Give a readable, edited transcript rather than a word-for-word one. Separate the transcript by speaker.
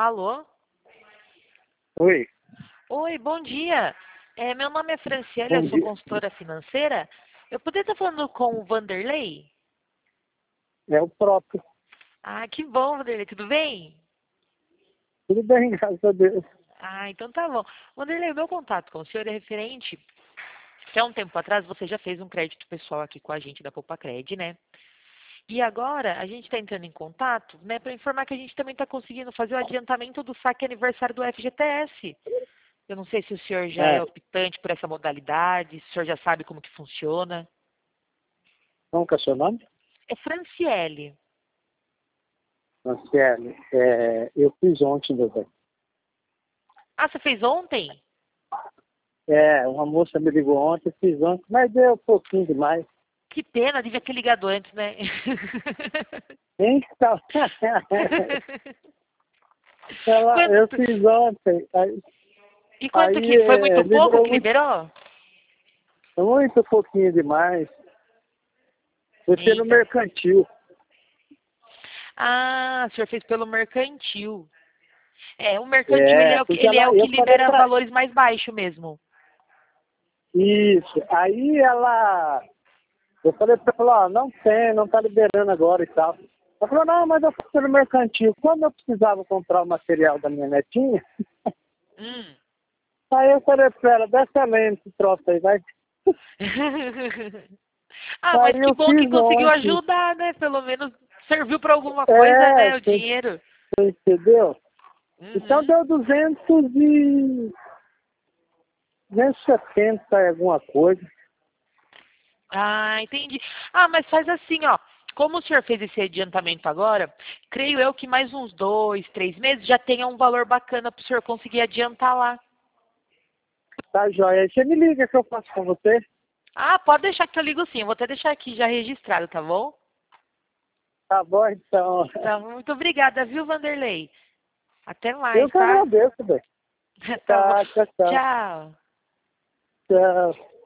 Speaker 1: Alô?
Speaker 2: Oi,
Speaker 1: Oi, bom dia. Meu nome é Franciele,
Speaker 2: bom
Speaker 1: eu sou
Speaker 2: dia.
Speaker 1: consultora financeira. Eu poderia estar falando com o Vanderlei?
Speaker 2: É o próprio.
Speaker 1: Ah, que bom, Vanderlei, tudo bem?
Speaker 2: Tudo bem, graças a Deus.
Speaker 1: Ah, então tá bom. Vanderlei, o meu contato com o senhor é referente que há um tempo atrás você já fez um crédito pessoal aqui com a gente da Poupa-Cred, né? E agora a gente está entrando em contato, né, para informar que a gente também está conseguindo fazer o adiantamento do saque aniversário do FGTS. Eu não sei se o senhor já é
Speaker 2: É,
Speaker 1: optante por essa modalidade, se o senhor já sabe como que funciona.
Speaker 2: como que é seu nome?
Speaker 1: É Franciele.
Speaker 2: Marcelo. Eu fiz ontem, meu velho.
Speaker 1: Ah, você fez ontem?
Speaker 2: Uma moça me ligou ontem, fiz ontem, mas deu um pouquinho demais.
Speaker 1: Que pena, devia ter ligado antes, né?
Speaker 2: Então, eu
Speaker 1: Quanto?
Speaker 2: fiz ontem,
Speaker 1: E quanto
Speaker 2: aí
Speaker 1: que? Foi muito pouco
Speaker 2: liberou
Speaker 1: que liberou?
Speaker 2: muito pouquinho demais. Eu fui no
Speaker 1: Eita.
Speaker 2: mercantil.
Speaker 1: Ah, o senhor fez pelo mercantil. O mercantil
Speaker 2: Porque
Speaker 1: ele é
Speaker 2: ela,
Speaker 1: o que
Speaker 2: eu falei
Speaker 1: libera
Speaker 2: pra.
Speaker 1: valores mais baixos mesmo.
Speaker 2: Isso. Aí eu falei pra ela, ó, não tem, não tá liberando agora e tal. Ela falou, não, mas eu fui pelo mercantil. Quando eu precisava comprar o material da minha netinha,
Speaker 1: Hum.
Speaker 2: aí eu falei pra ela, desce além esse troço aí, vai.
Speaker 1: Ah, mas
Speaker 2: Aí
Speaker 1: que
Speaker 2: eu
Speaker 1: bom que
Speaker 2: fiz
Speaker 1: conseguiu
Speaker 2: ontem.
Speaker 1: ajudar, né? Pelo menos serviu para alguma coisa, né? O
Speaker 2: Você
Speaker 1: dinheiro.
Speaker 2: entendeu? Então
Speaker 1: Uhum.
Speaker 2: deu 270 e alguma coisa.
Speaker 1: Ah, entendi. Ah, mas faz assim, ó. Como o senhor fez esse adiantamento agora, creio eu que mais uns 2, 3 meses já tenha um valor bacana para o senhor conseguir adiantar lá.
Speaker 2: Tá, joia? Aí você me liga que eu faço com você.
Speaker 1: Ah, pode deixar que eu ligo sim. Eu vou até deixar aqui já registrado, tá bom?
Speaker 2: Tá bom, então.
Speaker 1: Tá, muito obrigada, viu, Vanderlei? Até
Speaker 2: Eu
Speaker 1: mais,
Speaker 2: que
Speaker 1: tá?
Speaker 2: agradeço, velho.
Speaker 1: Tá bom.
Speaker 2: Tá, tchau, tchau.
Speaker 1: Tchau.
Speaker 2: Tchau.